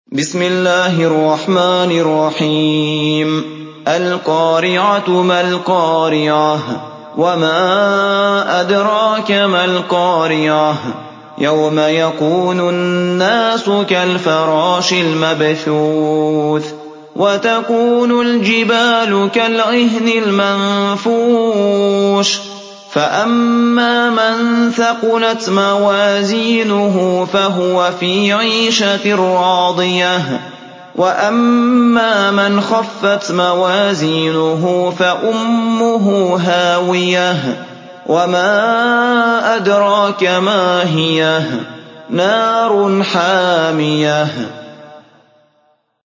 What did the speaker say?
بسم الله الرحمن الرحيم القارعة ما القارعة وما أدراك ما القارعة يوم يكون الناس كالفراش المبثوث وتكون الجبال كالعهن المنفوش فأما من ثقلت موازينه فهو في عيشة راضية وأما من خفت موازينه فأمه هاوية وما أدراك ما هي نار حامية